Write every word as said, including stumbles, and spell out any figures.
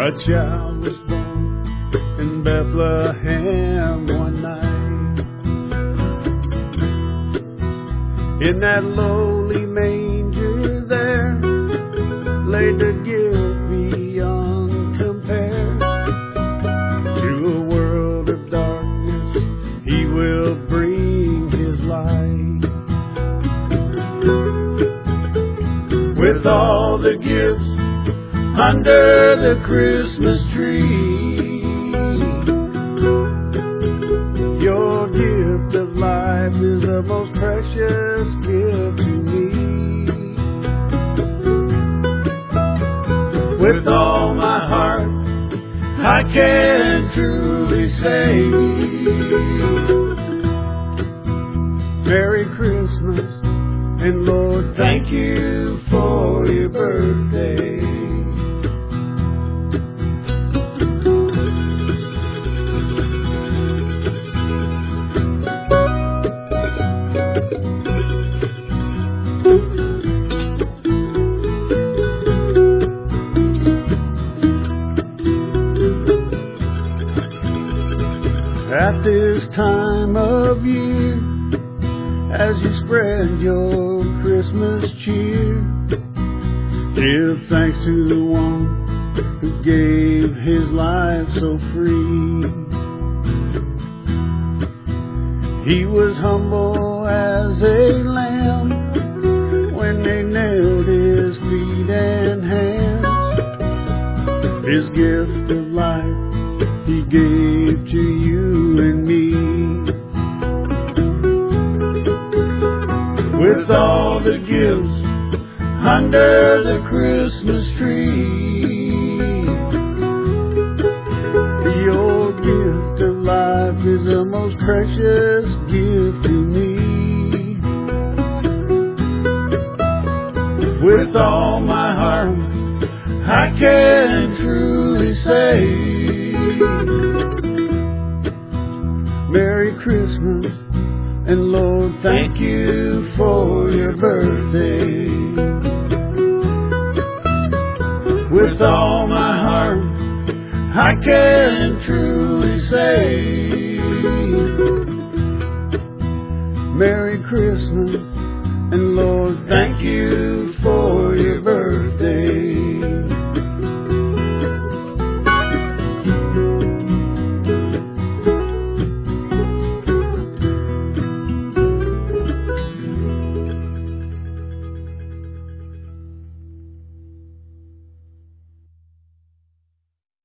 A child was born in Bethlehem one night. In that lowly manger there laid the gift beyond compare. To a world of darkness he will bring his light. With all the gifts under the Christmas tree, your gift of life is the most precious gift to me. With all my heart I can truly say, Merry Christmas, and Lord, thank you for your birthday. At this time of year, as you spread your Christmas cheer, give thanks to the one who gave his life so free. He was humble as a lamb when they nailed his feet and hands. His gift of life he gave to you and me. With all the gifts under the Christmas tree, your gift of life is the most precious gift to me. With all my heart I can truly say, Merry Christmas, and Lord, thank you for your birthday. With all my heart I can truly say, Merry Christmas,